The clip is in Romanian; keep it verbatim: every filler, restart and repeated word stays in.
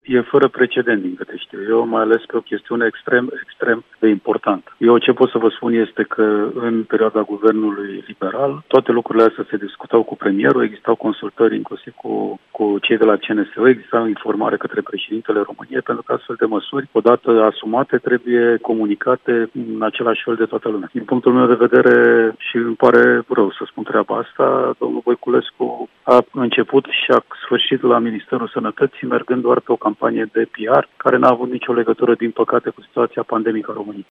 e fără precedent, din câte știu eu, mai ales pe o chestiune extrem, extrem de importantă. Eu ce pot să vă spun este că în perioada guvernului liberal, toate lucrurile astea se discutau cu premierul, existau consultări inclusiv cu, cu cei de la C N S U, exista informare către președintele României, pentru că astfel de măsuri, odată asumate, trebuie comunicate în același fel de toată lumea. Din punctul meu de vedere, și îmi pare rău să spun treaba asta, domnul Voiculescu a început și a sfârșit la Ministerul Sănătății mergând doar pe o campanie de P R care n-a avut nicio legătură, din păcate, cu situația pandemică a României.